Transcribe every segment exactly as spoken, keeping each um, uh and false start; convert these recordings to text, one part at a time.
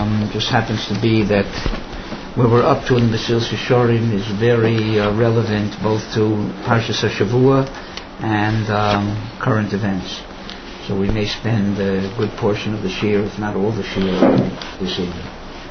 Um, just happens to be that where we're up to in Mesilas Yesharim is very uh, relevant both to Parshas HaShavua and um, current events. So we may spend a good portion of the shir, if not all the shir, this evening.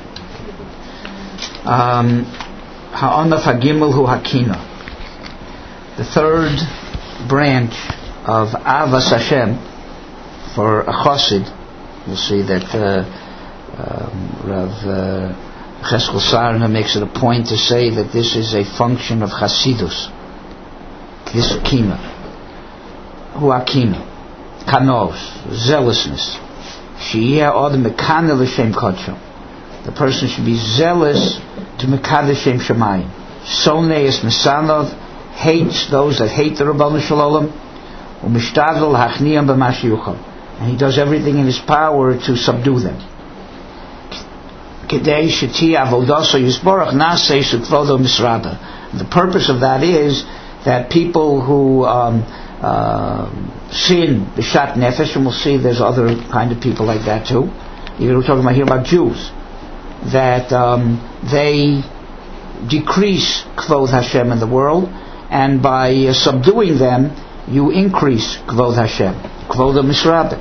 Um, Ha'anaf HaGimel Hu Hakina. The third branch of Avas Hashem for a Chassid. You'll see that uh, um, Rav uh, Cheskel Sarna makes it a point to say that this is a function of Chasidus. This Kina. Hu Hakina. Kanos. Zealousness. Sheyeh Adam Mekana L'Shem Kodsho. The person should be zealous to Mekana L'Shem Shemayim. Soneis Mesanov, hates those that hate the Rabbanu Shalom. U'mishtadel Hachniyam B'ma sheyuchal. And he does everything in his power to subdue them. The purpose of that is that people who um, uh, sin b'shat nefesh, and we'll see there's other kind of people like that too. We're talking about here about Jews, that um, they decrease kvod Hashem in the world, and by uh, subduing them, you increase kvod Hashem, kvod misrabeh.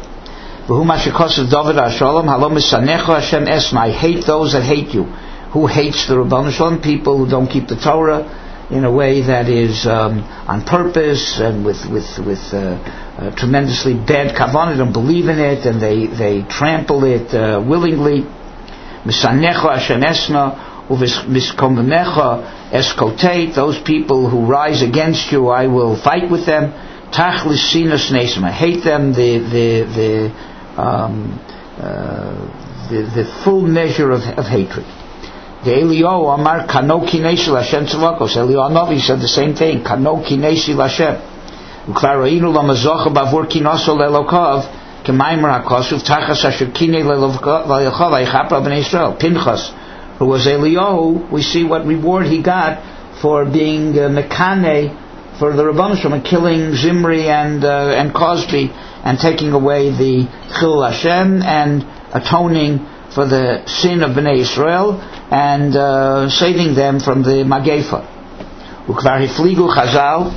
I hate those that hate you. Who hates the Rabbanu Shalom? People who don't keep the Torah in a way that is um, on purpose and with with with uh, uh, tremendously bad kavanah, don't believe in it, and they they trample it uh, willingly. Misanecha Hashem esna u'miskommecha eskotate. Those people who rise against you, I will fight with them. Tachlis sinas nesim. I hate them. The the the Um, uh, the, the full measure of, of hatred. The Eliyahu Amar Kano Kinesi Lashem Tzavakos. Eliyahu Navi said the same thing. Kano Kinesi Lashem. Ukvaroinu Lamazocha Bavur Kinoso Lelokov Kemaimer Hakosuf Tachas Asher Kine Lelokov Aychapra Bnei Israel. Pinchas, who was Eliyahu, we see what reward he got for being uh, Mekane for the Rabbanu Shalom, killing Zimri and uh, and Cosby, and taking away the Chil Hashem and atoning for the sin of Bnei Israel and uh, saving them from the Magefa. Ukvar hifligu Chazal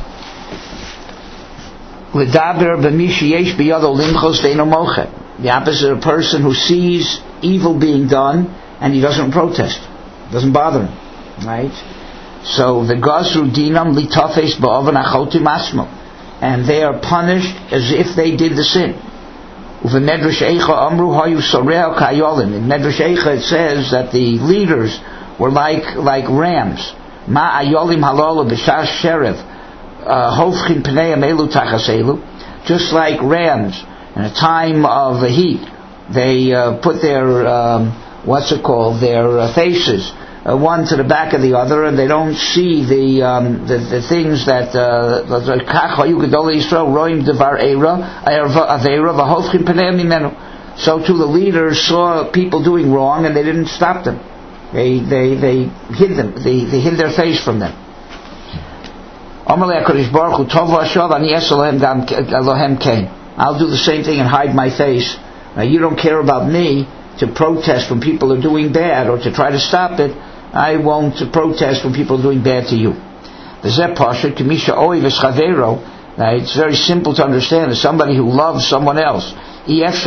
l'daber b'mi sheyesh b'yado limchos deino moche. The opposite of a person who sees evil being done and he doesn't protest, doesn't bother him, right? So the gazru dinam litafes ba'ovan achotim asmo, and they are punished as if they did the sin. In Medrash Eicha it says that the leaders were like like rams. Ma ayolim halala b'shar sherev hofchin pnei elu tachaselu. Just like rams in a time of the heat, they uh, put their um, what's it called their uh, faces Uh, one to the back of the other, and they don't see the um, the, the things that so too the leaders saw people doing wrong and they didn't stop them. They they they hid them. They they hid their face from them. I'll do the same thing and hide my face. Now you don't care about me to protest when people are doing bad or to try to stop it. I won't protest when people are doing bad to you. It's very simple to understand. As somebody who loves someone else, it's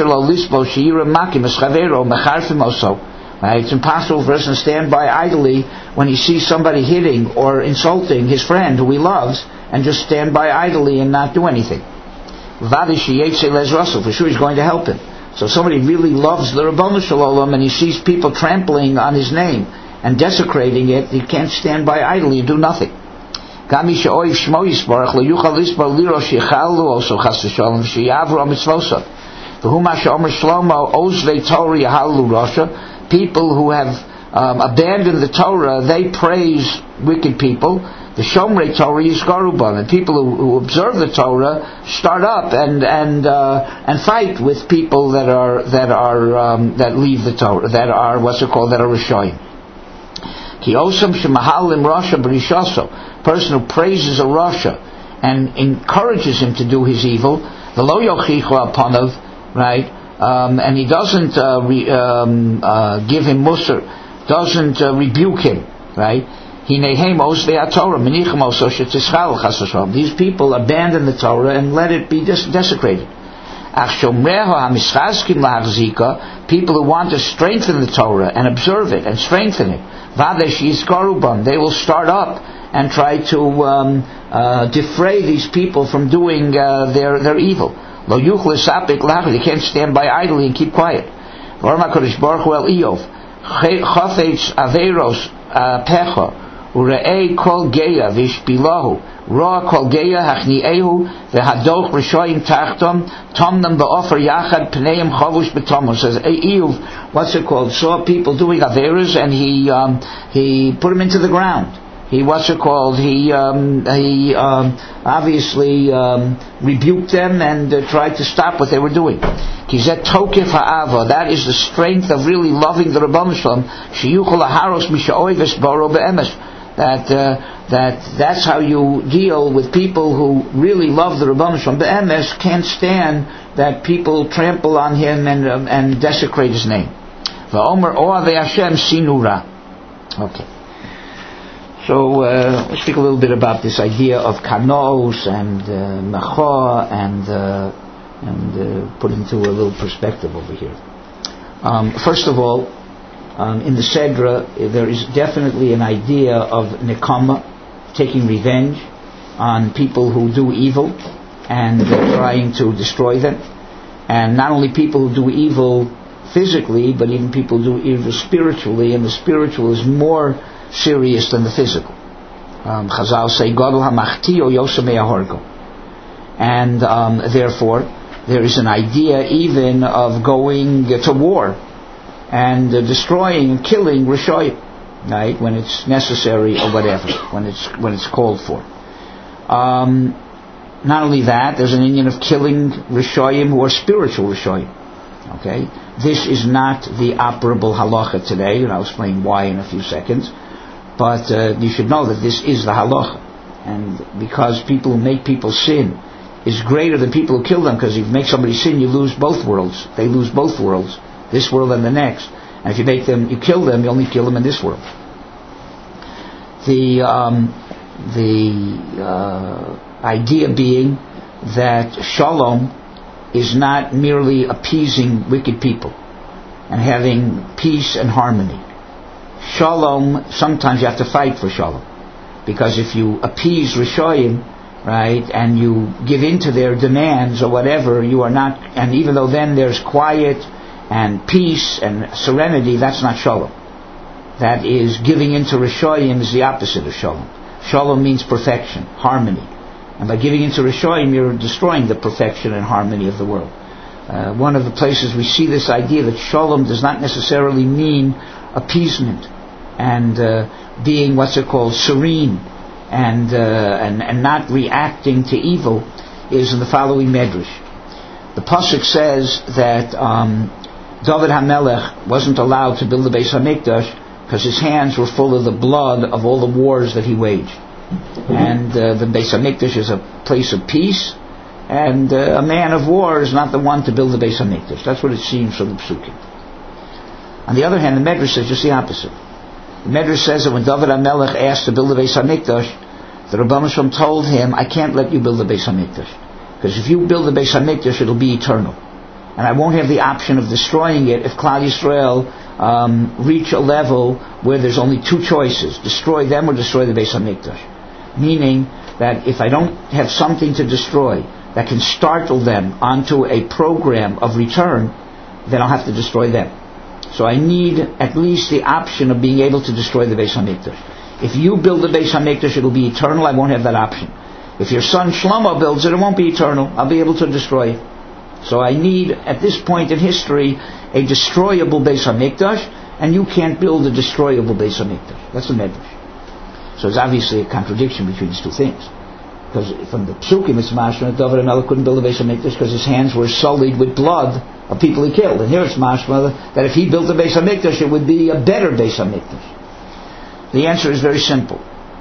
impossible for us to stand by idly when he sees somebody hitting or insulting his friend who he loves, and just stand by idly and not do anything. For sure he's going to help him. So if somebody really loves the Rabbanu Shalom and he sees people trampling on his name and desecrating it, he can't stand by idly and do nothing. People who have um, abandoned the Torah, they praise wicked people. The Shomrei Torah Yizgaruban, and people who, who observe the Torah start up and and uh, and fight with people that are that are um, that leave the Torah, that are what's it called, that are Rishoyim. Ki osam shemahalim Rasha b'rishaso, person who praises a Rasha and encourages him to do his evil, the lo yochichu upon of right. um, and he doesn't uh, re, um, uh, give him musar, doesn't uh, rebuke him, right? These people abandon the Torah and let it be des- desecrated. People who want to strengthen the Torah and observe it and strengthen it, they will start up and try to um, uh, defray these people from doing uh, their, their evil. They can't stand by idly and keep quiet. Urei kol geya vishbilahu ra kol geya hachniehu vehadoch rishoyim tachtom tomnam ba'ofer yachad pneim chavush b'tomos. Says Eiyuv, what's it called, saw people doing averas and he um, he put them into the ground. He what's it called he um, he um, obviously um, rebuked them and uh, tried to stop what they were doing. Kizet tokef ha'ava, that is the strength of really loving the Rebbeinu Shalom. Sheyuchol haharos misha'oives baro be'emes. That uh, that that's how you deal with people who really love the Rebbeinu Shalom. Be'emes can't stand that people trample on him and um, and desecrate his name. Va'omer oavei Hashem sinura. Okay. So uh, let's speak a little bit about this idea of kanos and uh, mecha and uh, and uh, put into a little perspective over here. Um, first of all, um, in the Sedra, there is definitely an idea of nekama, taking revenge on people who do evil and uh, trying to destroy them. And not only people who do evil physically, but even people who do evil spiritually, and the spiritual is more serious than the physical. Um, Chazal say, Gadol hamachti o yosem me'ahorgo. And um, therefore, there is an idea even of going to war and uh, destroying and killing Rishoyim, right, when it's necessary or whatever, when it's when it's called for. Um, not only that, there's an Indian of killing Rishoyim who are spiritual Rishoyim. Okay, this is not the operable halacha today, and I'll explain why in a few seconds. But uh, you should know that this is the halacha, and because people who make people sin is greater than people who kill them, because if you make somebody sin, you lose both worlds. They lose both worlds, this world and the next. And if you make them, you kill them, you only kill them in this world. The um, the uh, idea being that shalom is not merely appeasing wicked people and having peace and harmony. Shalom, sometimes you have to fight for shalom, because if you appease Rishoyim, right, and you give in to their demands or whatever, you are not, and even though then there's quiet and peace and serenity, that's not shalom. That is, giving in to Rishoyim is the opposite of shalom. Shalom means perfection, harmony. And by giving in to Rishoyim, you're destroying the perfection and harmony of the world. Uh, one of the places we see this idea that shalom does not necessarily mean appeasement and uh, being, what's it called, serene and, uh, and and not reacting to evil is in the following medrash. The pasuk says that um, David HaMelech wasn't allowed to build the Beis HaMikdash because his hands were full of the blood of all the wars that he waged. And uh, the Beis HaMikdash is a place of peace, and uh, a man of war is not the one to build the Beis HaMikdash. That's what it seems from the psukim. On the other hand, the Medrash says just the opposite. The Medrash says that when David HaMelech asked to build the Beis HaMikdash, the Rebbeinu Shalom told him, I can't let you build the Beis HaMikdash, because if you build the Beis HaMikdash, it'll be eternal. And I won't have the option of destroying it if Klal Yisrael um, reach a level where there's only two choices, destroy them or destroy the Beis HaMikdash. Meaning that if I don't have something to destroy that can startle them onto a program of return, then I'll have to destroy them. So I need at least the option of being able to destroy the Beis HaMikdash. If you build the Beis HaMikdash, it'll be eternal. I won't have that option. If your son Shlomo builds it, it won't be eternal. I'll be able to destroy it. So I need, at this point in history, a destroyable Beis HaMikdash, and you can't build a destroyable Beis HaMikdash. That's the Medrash. So it's obviously a contradiction between these two things. Because from the Psukim, it's mashma that David HaMelech couldn't build a Beis HaMikdash because his hands were sullied with blood of people he killed. And here it's mashma that if he built a Beis HaMikdash, it would be a better Beis HaMikdash. The answer is very simple.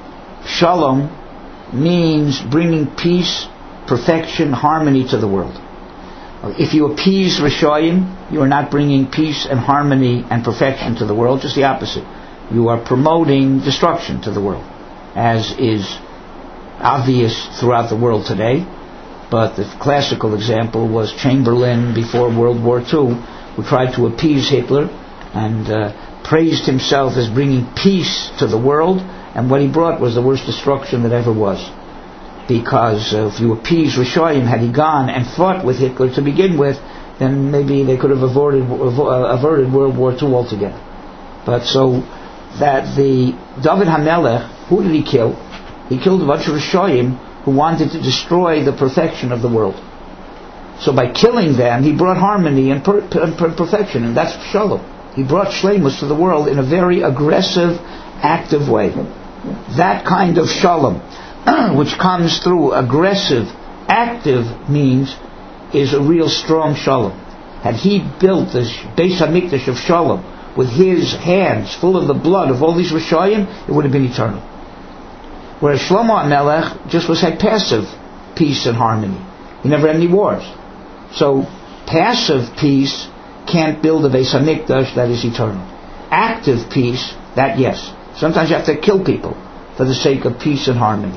Shalom means bringing peace, perfection, harmony to the world. If you appease Rishoyim, you are not bringing peace and harmony and perfection to the world, just the opposite. You are promoting destruction to the world, as is obvious throughout the world today. But the classical example was Chamberlain before World War Two, who tried to appease Hitler and uh, praised himself as bringing peace to the world, and what he brought was the worst destruction that ever was. Because uh, if you appease Rishoyim, had he gone and fought with Hitler to begin with, then maybe they could have averted, uh, averted World War Two altogether. But so that the David HaMelech, who did he kill? He killed a bunch of Rishoyim who wanted to destroy the perfection of the world. So by killing them, he brought harmony and, per- and per- perfection, and that's Shalom. He brought Shleimus to the world in a very aggressive, active way. That kind of Shalom, which comes through aggressive, active means, is a real strong Shalom. Had he built this Beis HaMikdash of Shalom with his hands full of the blood of all these Rishoyim, it would have been eternal. Whereas Shlomo HaMelech just was had passive peace and harmony. He never had any wars. So passive peace can't build a Beis HaMikdash that is eternal. Active peace, that yes. Sometimes you have to kill people for the sake of peace and harmony.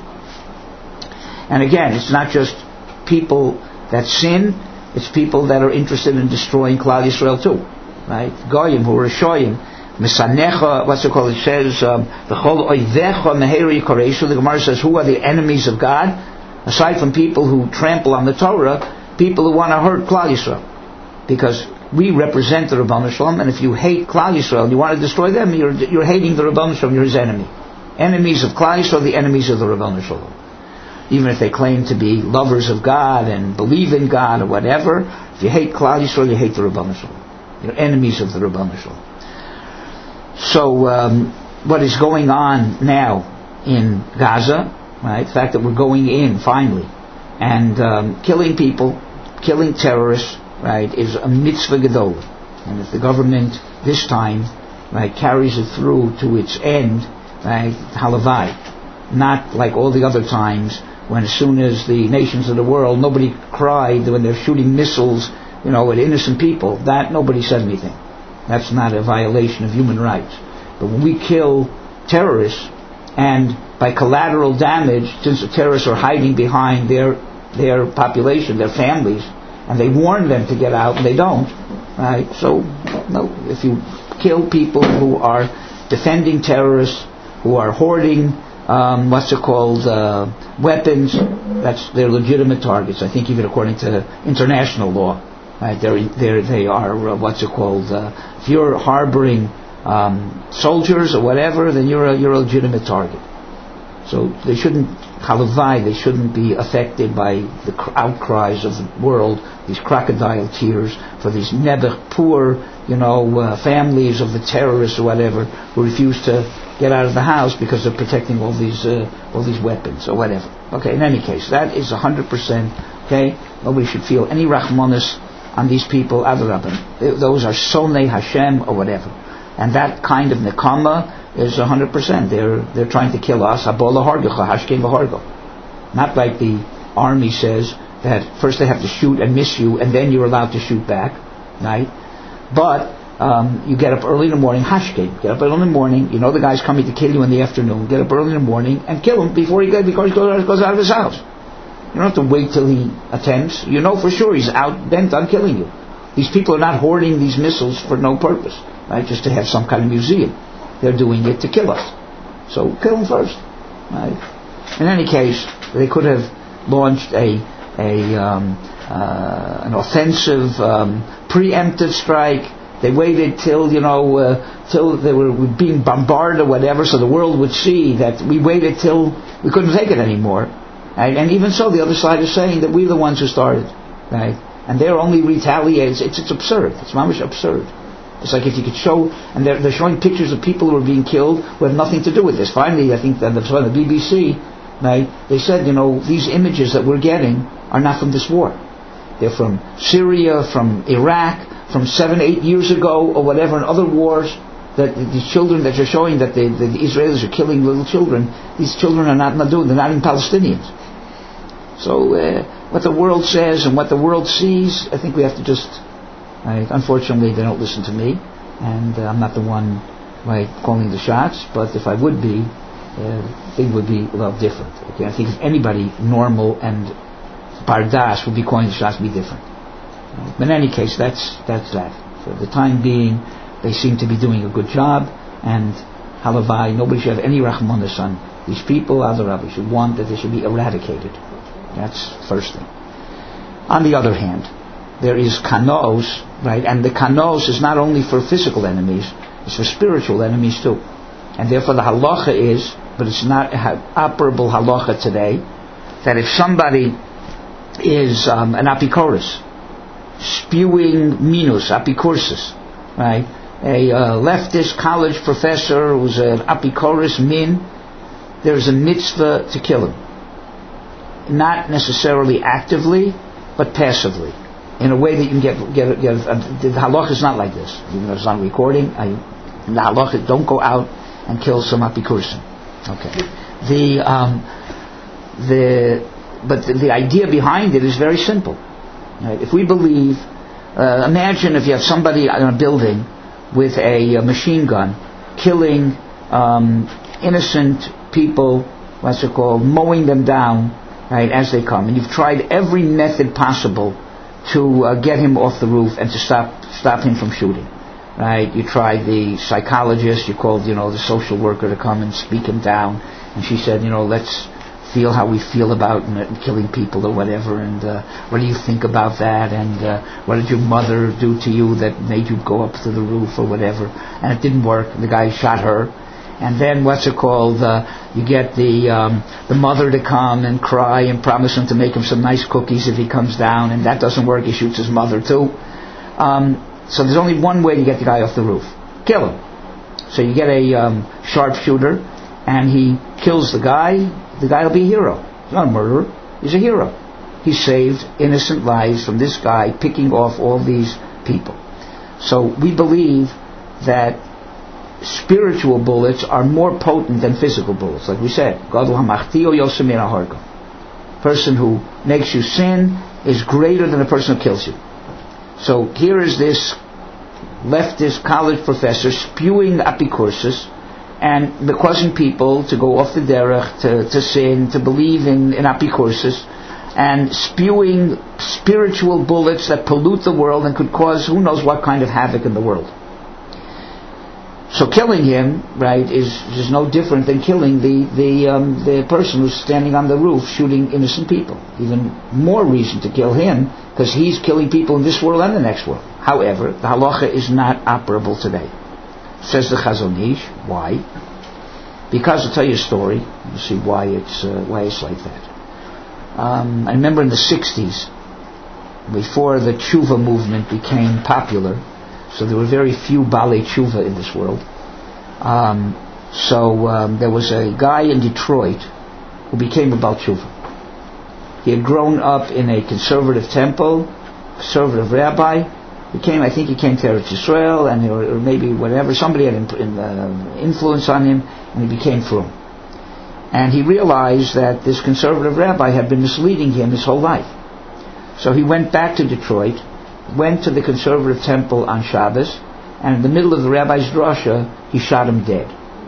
And again, it's not just people that sin, it's people that are interested in destroying Klal Yisrael too. Right? Goyim, who are Rishoyim, Misanecha, what's it called? It says, the Chol Oivecha Meheri Koreshu. The Gemara says, who are the enemies of God? Aside from people who trample on the Torah, people who want to hurt Klal Yisrael. Because we represent the Rebbeinu Shalom, and if you hate Klal Yisrael, you want to destroy them, you're, you're hating the Rebbeinu Shalom, you're his enemy. Enemies of Klal Yisrael, the enemies of the Rebbeinu Shalom. Even if they claim to be lovers of God and believe in God or whatever, if you hate Klal Yisrael, you hate the Rebbeinu Shalom. You're enemies of the Rebbeinu Shalom. So, um, what is going on now in Gaza, right? The fact that we're going in finally and um, killing people, killing terrorists, right, is a mitzvah gadol. And if the government this time, right, carries it through to its end, right, halavai, not like all the other times when as soon as the nations of the world, nobody cried when they're shooting missiles, you know, at innocent people. That nobody said anything. That's not a violation of human rights. But when we kill terrorists, and by collateral damage, since the terrorists are hiding behind their their population, their families, and they warn them to get out, and they don't, right? So, no, if you kill people who are defending terrorists, who are hoarding, um, what's it called, uh, weapons, that's they're legitimate targets. I think even according to international law, right? They're, they're they are uh, what's it called? Uh, if you're harboring um, soldiers or whatever, then you're a, you're a legitimate target. So they shouldn't, halavai, they shouldn't be affected by the outcries of the world, these crocodile tears for these nebuch, poor, you know, uh, families of the terrorists or whatever who refuse to get out of the house because they're protecting all these uh, all these weapons or whatever. Okay, in any case, that is one hundred percent, okay? Nobody should feel any rachmanis on these people, adarabim. Those are sonei Hashem or whatever. And that kind of nekama is one hundred percent. They're they're trying to kill us. Abola hargecha, hashkem v'hargo. Not like the army says that first they have to shoot and miss you, and then you're allowed to shoot back, right? But um, you get up early in the morning, hashkem. Get up early in the morning. You know the guy's coming to kill you in the afternoon. Get up early in the morning and kill him before he goes because he goes out of his house. You don't have to wait till he attempts. You know for sure he's out bent on killing you. These people are not hoarding these missiles for no purpose, right? Just to have some kind of museum. They're doing it to kill us. So kill them first, right? In any case, they could have launched a a um, uh, an offensive um, preemptive strike. They waited till you know uh, till they were being bombarded or whatever, so the world would see that we waited till we couldn't take it anymore. Right? And even so, the other side is saying that we're the ones who started, right? And they're only retaliating. It's, it's absurd. It's mamish absurd. It's like if you could show, and they're, they're showing pictures of people who are being killed who have nothing to do with this. Finally, I think that the B B C, right, they said, you know, these images that we're getting are not from this war. They're from Syria, from Iraq, from seven, eight years ago, or whatever, and other wars. That these children that you're showing that the, the Israelis are killing little children, these children are not, not doing. They're not even Palestinians. So uh, what the world says and what the world sees, I think we have to just... Right, unfortunately, they don't listen to me, and uh, I'm not the one right, calling the shots, but if I would be, uh, things would be a little different. Okay? I think if anybody normal and bardas would be calling the shots, would be different. Right? But in any case, that's that's that. For the time being, they seem to be doing a good job, and halavai, nobody should have any rachmanis on these people. Other rabbi should want that they should be eradicated. That's the first thing. On the other hand, there is kanos, right? And the kanos is not only for physical enemies, it's for spiritual enemies too. And therefore the halacha is, but it's not operable halacha today, that if somebody is um, an apikoros, spewing minus, apikursis, right? A uh, leftist college professor who's an apikoros min, there's a mitzvah to kill him. Not necessarily actively, but passively, in a way that you can get get, get uh, the halacha is not like this. Even though it's not recording, I, the halacha, don't go out and kill some apikursim. Okay. The um, the but the, the idea behind it is very simple. Right? If we believe, uh, imagine if you have somebody in a building with a, a machine gun, killing um, innocent people, what's it called, mowing them down. Right, as they come, and you've tried every method possible to uh, get him off the roof and to stop stop him from shooting. Right, you tried the psychologist, you called, you know, the social worker to come and speak him down, and she said, you know, let's feel how we feel about uh, killing people or whatever, and uh, what do you think about that, and uh, what did your mother do to you that made you go up to the roof or whatever, and it didn't work. The guy shot her. And then what's it called? Uh, you get the um, the mother to come and cry and promise him to make him some nice cookies if he comes down, and that doesn't work. He shoots his mother too. Um, so there's only one way to get the guy off the roof: kill him. So you get a um, sharpshooter, and he kills the guy. The guy will be a hero. He's not a murderer. He's a hero. He saved innocent lives from this guy picking off all these people. So we believe that spiritual bullets are more potent than physical bullets. Like we said, person who makes you sin is greater than a person who kills you. So here is this leftist college professor spewing apikursis and causing people to go off the derech, to, to sin, to believe in, in apikursis, and spewing spiritual bullets that pollute the world and could cause who knows what kind of havoc in the world. So killing him, right, is is no different than killing the the um, the person who's standing on the roof shooting innocent people. Even more reason to kill him because he's killing people in this world and the next world. However, the halacha is not operable today. Says the Chazon Ish. Why? Because I'll tell you a story. You'll see why it's uh, why it's like that. Um, I remember in the sixties, before the tshuva movement became popular. So there were very few Balei Tshuva in this world. Um, so um, there was a guy in Detroit who became a Baal Tshuva. He had grown up in a conservative temple, conservative rabbi. He came, I think he came to Eretz Yisrael, and or, or maybe whatever. Somebody had in, in, uh, influence on him, and he became frum. And he realized that this conservative rabbi had been misleading him his whole life. So he went back to Detroit, went to the conservative temple on Shabbos, and in the middle of the rabbi's drasha, he shot him dead.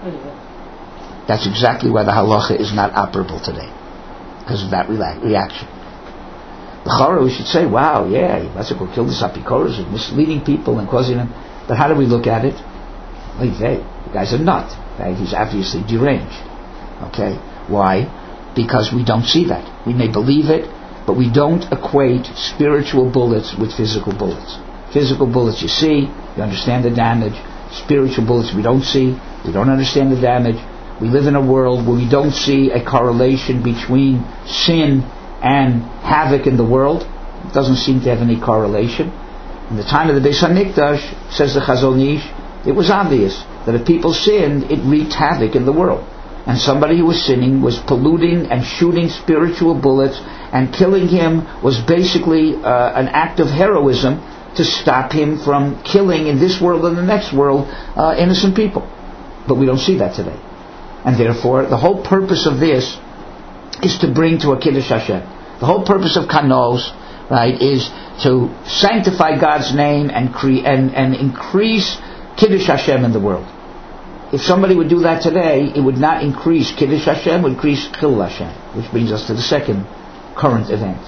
That's exactly why the halacha is not operable today, because of that rela- reaction. The Chara, we should say, wow, yeah, let's go kill this apikoros, misleading people and causing them. But how do we look at it? Like, hey, the guy's a nut. Right? He's obviously deranged. Okay, why? Because we don't see that. We may believe it, but we don't equate spiritual bullets with physical bullets. Physical bullets you see, you understand the damage. Spiritual bullets we don't see, we don't understand the damage. We live in a world where we don't see a correlation between sin and havoc in the world. It doesn't seem to have any correlation. In the time of the Beis HaMikdash, says the Chazon Ish, it was obvious that if people sinned, it wreaked havoc in the world. And somebody who was sinning was polluting and shooting spiritual bullets, and killing him was basically uh, an act of heroism to stop him from killing in this world and the next world uh, innocent people. But we don't see that today. And therefore, the whole purpose of this is to bring to a Kiddush Hashem. The whole purpose of kanos, right, is to sanctify God's name and cre- and, and increase Kiddush Hashem in the world. If somebody would do that today, it would not increase Kiddush Hashem, it would increase Chillul Hashem, which brings us to the second current event.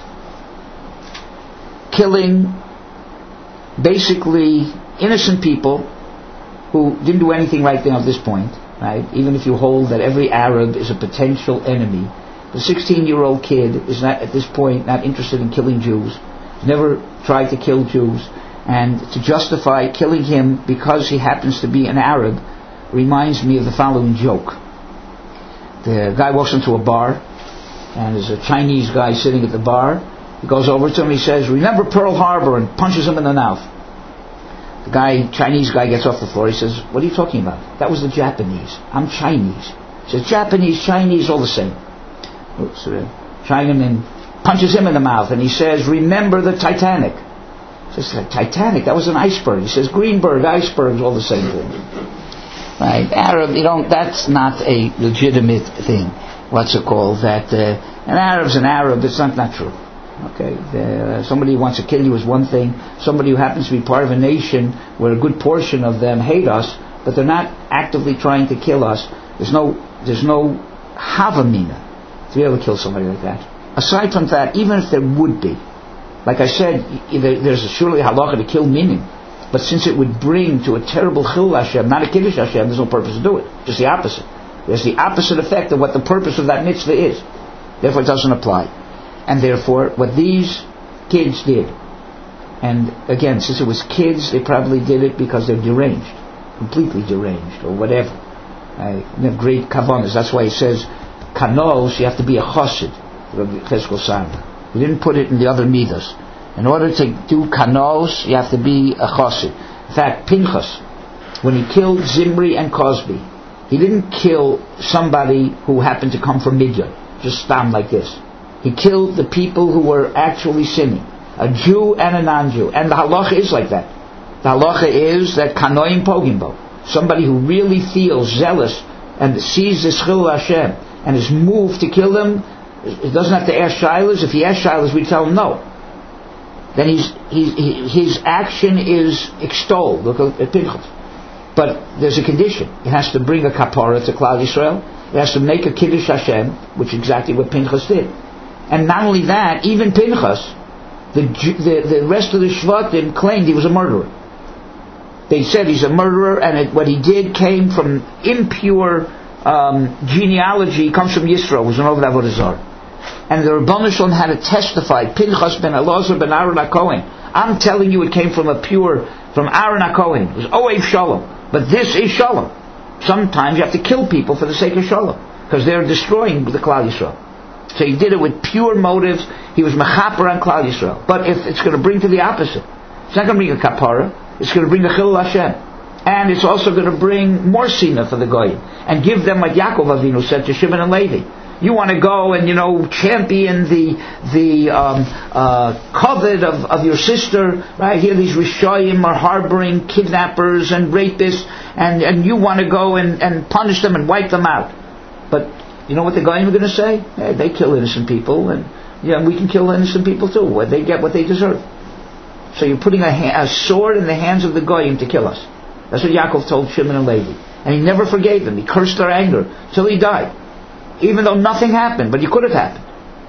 Killing basically innocent people who didn't do anything right now at this point, right? Even if you hold that every Arab is a potential enemy, the sixteen-year-old kid is not at this point not interested in killing Jews, never tried to kill Jews, and to justify killing him because he happens to be an Arab reminds me of the following joke. The guy walks into a bar, and there's a Chinese guy sitting at the bar. He goes over to him, he says, "Remember Pearl Harbor," and punches him in the mouth. The guy, Chinese guy, gets off the floor. He says, "What are you talking about? That was the Japanese. I'm Chinese." He says, "Japanese, Chinese, all the same." Oops, the Chinaman punches him in the mouth, and he says, "Remember the Titanic." He says, "Titanic? That was an iceberg." He says, "Greenberg, icebergs, all the same thing." Right? Arab, you don't, that's not a legitimate thing. What's it called? That uh, an Arab's an Arab, it's not, not true. Okay, the, uh, somebody who wants to kill you is one thing. Somebody who happens to be part of a nation where a good portion of them hate us, but they're not actively trying to kill us. There's no, there's no havamina to be able to kill somebody like that. Aside from that, even if there would be, like I said, there, there's a surely halacha to kill minim, but since it would bring to a terrible chillul Hashem, not a kiddush Hashem, there's no purpose to do it. Just the opposite. There's the opposite effect of what the purpose of that mitzvah is. Therefore, it doesn't apply. And therefore, what these kids did, and again, since it was kids, they probably did it because they're deranged, completely deranged, or whatever. Right? They have great kavanas. That's why he says, kanos, you have to be a chassid. He didn't put it in the other midas. In order to do kanos, you have to be a chassid. In fact, Pinchas, when he killed Zimri and Cosby, he didn't kill somebody who happened to come from Midian, just stand like this. He killed the people who were actually sinning, a Jew and a non-Jew. And the halacha is like that. The halacha is that kanoim pogimbo, somebody who really feels zealous and sees this chillul Hashem and is moved to kill them, it doesn't have to ask shilas. If he asks shilas, we tell him no. Then he's, he's, he, his action is extolled. Look at Pinchas. But there's a condition. It has to bring a kapara to Klal Yisrael. It has to make a kiddush Hashem, which is exactly what Pinchas did. And not only that, even Pinchas, the, the, the rest of the Shvatim claimed he was a murderer. They said he's a murderer, and it, what he did came from impure um, genealogy, comes from Yisro, was an Oved Avodah Zarah. And the Rebbeinu Shalom had to testify, Pinchas ben Elazar ben Aaron HaKohen, I'm telling you it came from a pure, from Aaron HaKohen. It was Oev Shalom. But this is Shalom. Sometimes you have to kill people for the sake of Shalom, because they're destroying the Klal Yisrael. So he did it with pure motives. He was mechaper on Klal Yisrael. But if it's going to bring to the opposite, it's not going to bring a kapara. It's going to bring a chillul Hashem, and it's also going to bring more sina for the goyim and give them what Yaakov Avinu said to Shimon and Levi. You want to go and you know champion the the um, uh, covet of, of your sister, right? Here these Rishayim are harboring kidnappers and rapists, and, and you want to go and, and punish them and wipe them out. But you know what the Goyim are going to say? Hey, they kill innocent people, and yeah, we can kill innocent people too. Well, they get what they deserve. So you're putting a, ha- a sword in the hands of the Goyim to kill us. That's what Yaakov told Shimon and Levi, and he never forgave them. He cursed their anger till he died, even though nothing happened, but it could have happened.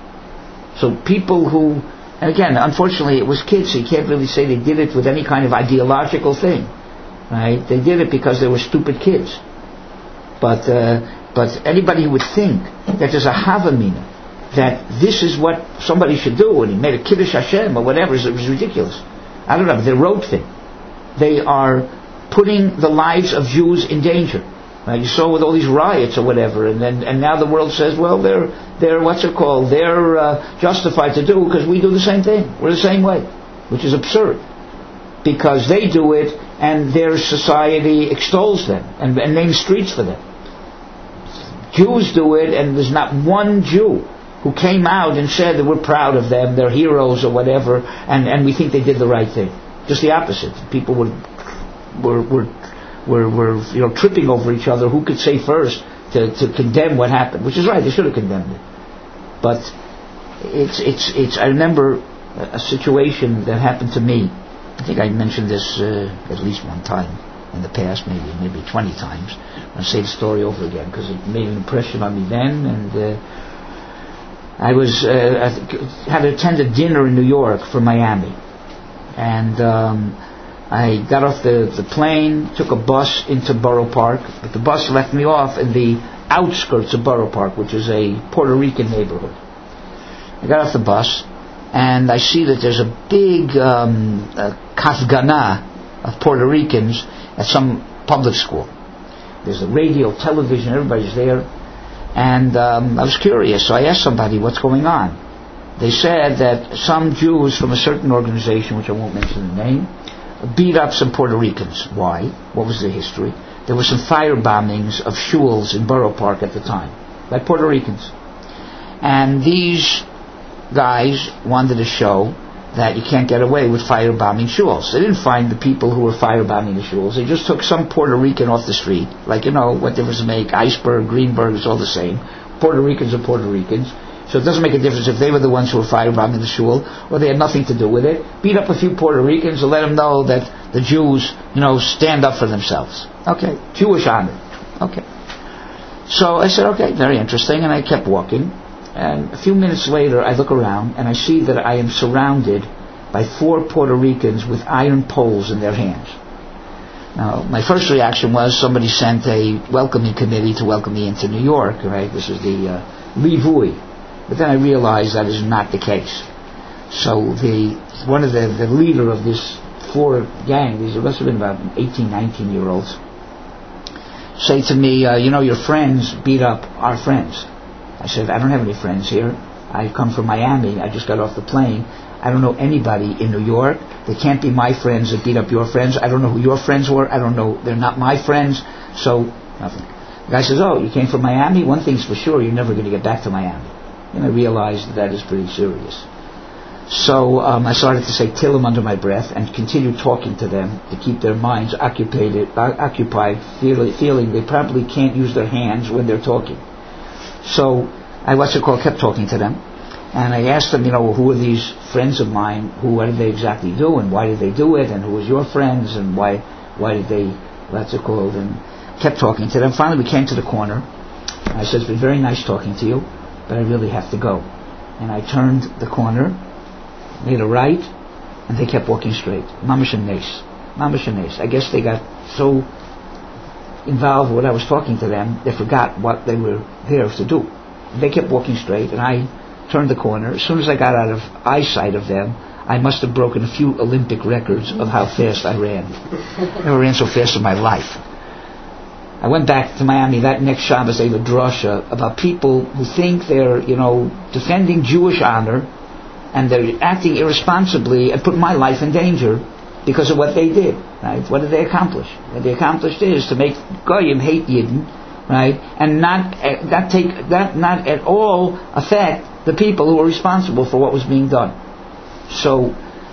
So people who, and again, unfortunately, it was kids, so you can't really say they did it with any kind of ideological thing, right? They did it because they were stupid kids. But uh, but anybody who would think that there's a havamina, that this is what somebody should do, and he made a kiddush Hashem or whatever, is ridiculous. I don't know, they wrote thing. They are putting the lives of Jews in danger. Now you saw with all these riots or whatever, and then and now the world says, well, they're they're what's it called? They're uh, justified to do because we do the same thing. We're the same way, which is absurd, because they do it and their society extols them and, and names streets for them. Jews do it, and there's not one Jew who came out and said that we're proud of them, they're heroes or whatever, and, and we think they did the right thing. Just the opposite. People were were were were, were you know tripping over each other. Who could say first to, to condemn what happened? Which is right, they should have condemned it. But it's it's it's. I remember a, a situation that happened to me. I think I mentioned this uh, at least one time in the past, maybe maybe twenty times. I'll say the story over again because it made an impression on me then. And uh, I was uh, I th- had to attend a dinner in New York for Miami, and um, I got off the, the plane, took a bus into Borough Park, but the bus left me off in the outskirts of Borough Park, which is a Puerto Rican neighborhood. I got off the bus, and I see that there's a big um, uh, kafgana of Puerto Ricans at some public school. There's a radio, television, everybody's there. And um, I was curious, so I asked somebody, what's going on? They said that some Jews from a certain organization, which I won't mention the name, beat up some Puerto Ricans. Why? What was the history? There were some fire bombings of shuls in Borough Park at the time, by Puerto Ricans. And these guys wanted to show that you can't get away with firebombing shuls. They didn't find the people who were firebombing the shuls. They just took some Puerto Rican off the street. Like, you know, what difference does it make? Iceberg, Greenberg, it's all the same. Puerto Ricans are Puerto Ricans. So it doesn't make a difference if they were the ones who were firebombing the shul or they had nothing to do with it. Beat up a few Puerto Ricans and let them know that the Jews, you know, stand up for themselves. Okay. Jewish honor. Okay. So I said, okay, very interesting. And I kept walking. And a few minutes later, I look around and I see that I am surrounded by four Puerto Ricans with iron poles in their hands. Now, my first reaction was somebody sent a welcoming committee to welcome me into New York, right? This is the uh, Livui. But then I realized that is not the case. So the one of the, the leader of this four gang, these must have been about eighteen, nineteen year olds, say to me, uh, you know, your friends beat up our friends. I said, I don't have any friends here. I come from Miami. I just got off the plane. I don't know anybody in New York. They can't be my friends that beat up your friends. I don't know who your friends were. I don't know. They're not my friends. So, nothing. The guy says, oh, you came from Miami? One thing's for sure, you're never going to get back to Miami. And I realized that, that is pretty serious. So um, I started to say Tillim under my breath and continue talking to them to keep their minds occupied, occupied feeling, feeling they probably can't use their hands when they're talking. So I, what's it called, kept talking to them. And I asked them, you know, who are these friends of mine? Who, what did they exactly do? And why did they do it? And who was your friends? And why why did they, what's it called? And kept talking to them. Finally we came to the corner. I said, it's been very nice talking to you, but I really have to go. And I turned the corner, made a right, and they kept walking straight. Mamash and Nes. Mamash and Nes. I guess they got so involved with what I was talking to them, they forgot what they were there to do. They kept walking straight, and I turned the corner. As soon as I got out of eyesight of them, I must have broken a few Olympic records of how fast I ran. I never ran so fast in my life. I went back to Miami that next Shabbos, I gave a drasha about people who think they're, you know, defending Jewish honor, and they're acting irresponsibly and put my life in danger because of what they did. Right? What did they accomplish? What they accomplished is to make Goyim hate Yidden, right, and not uh, not take that not at all affect the people who were responsible for what was being done. So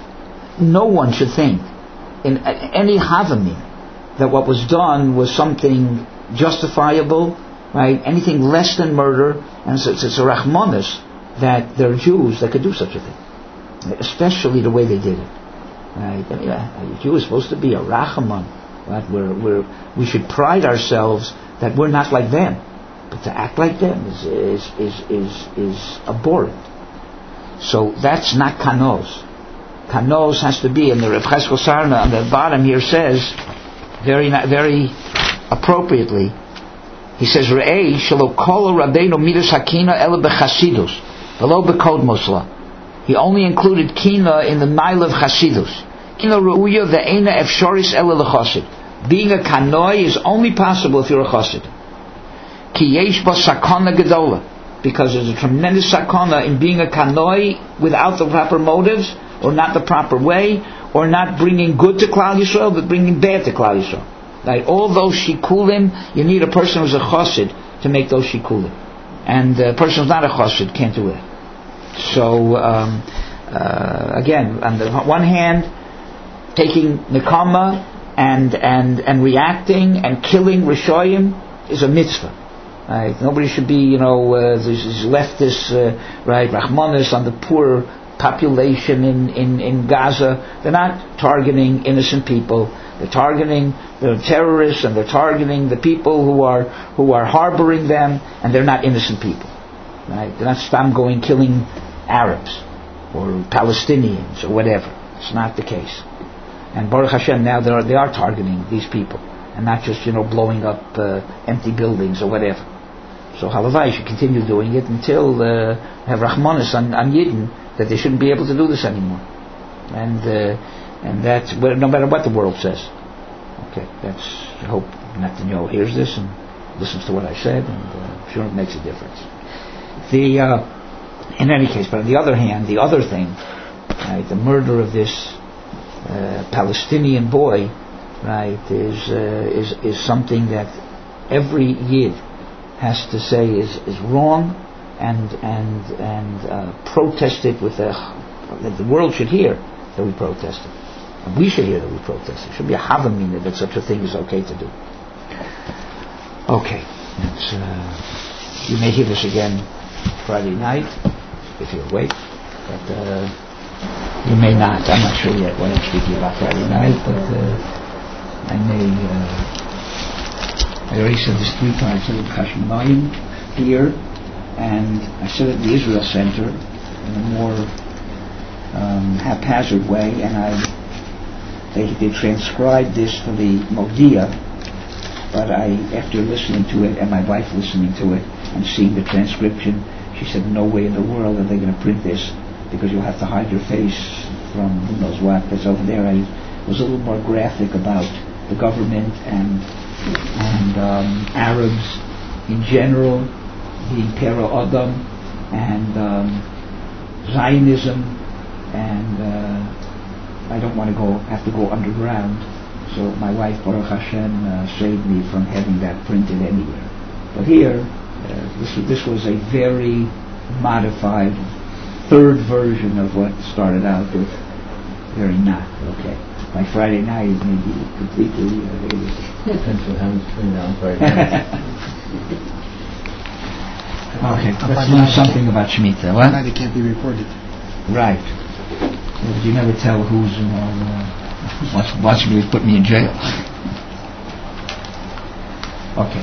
no one should think in uh, any Havamim that what was done was something justifiable, right? Anything less than murder, and it's, it's a rachmanis that there are Jews that could do such a thing, especially the way they did it. Right? I mean, a Jew is supposed to be a rachaman, right? We're, we're, we should pride ourselves that we're not like them, but to act like them is is is is, is abhorrent. So that's not kanos. Kanos has to be, and the Reb Cheskel Sarna on the bottom here says, very very appropriately, he says, Re'ei shelo kol rabbeinu midas hakina ela bechasidus, velo bekod mosla. He only included kina in the mile of chasidus. Kina reuya ve'ena efshoris ela lechasid. Being a kanoi is only possible if you're a chasid. Ki yesh ba sakana gedola, because there's a tremendous sakana in being a kanoi without the proper motives, or not the proper way, or not bringing good to Klal Yisrael, but bringing bad to Klal Yisrael. Right? All those shikulim, you need a person who's a chassid to make those shikulim. And a person who's not a chassid can't do it. So, um, uh, again, on the one hand, taking nekama and, and, and reacting and killing Rishoyim is a mitzvah. Right? Nobody should be, you know, uh, these leftists, uh, right, Rahmanis on the poor population in, in, in Gaza. They're not targeting innocent people. They're targeting the terrorists, and they're targeting the people who are who are harboring them, and they're not innocent people. Right? They're not stam going killing Arabs or Palestinians or whatever. It's not the case. And Baruch Hashem, now they are, they are targeting these people, and not just, you know, blowing up uh, empty buildings or whatever. So Halavai should continue doing it until uh, have Rahmanis on, on Yidden, that they shouldn't be able to do this anymore. And uh, and that's no matter what the world says. Okay, that's, I hope Netanyahu hears this and listens to what I said, and uh, I'm sure it makes a difference. The uh, in any case, but on the other hand, the other thing, right, the murder of this uh, Palestinian boy, right, is uh, is is something that every Yid has to say is, is wrong, and and and uh, protest it with a, that the world should hear that we protest it, and we should hear that we protest it. It should be a havamina that such a thing is okay to do. Okay, that's, uh, you may hear this again Friday night if you're awake, but uh, you may not. I'm not sure yet what I'm speaking about Friday night, but uh, I may. Uh, I already said this three times. I said it Chashmonaim here, and I said it at the Israel Center in a more um, haphazard way, and I they, they transcribed this for the Modia, but I, after listening to it, and my wife listening to it, and seeing the transcription, she said, no way in the world are they going to print this, because you'll have to hide your face from who knows what. Because over there I was a little more graphic about the government and and um, Arabs in general being Pera Adam, and um, Zionism, and uh, I don't want to go have to go underground, so my wife Baruch Hashem uh, saved me from having that printed anywhere. But here, uh, this was, this was a very modified third version of what started out with very not okay. By Friday night it may be completely uh, depends on how it's turned out Friday night. Okay, let's learn something about Shemitah. What? It can't be recorded. Right. Well, but you never tell who's, you know, uh, watching me put me in jail. Okay.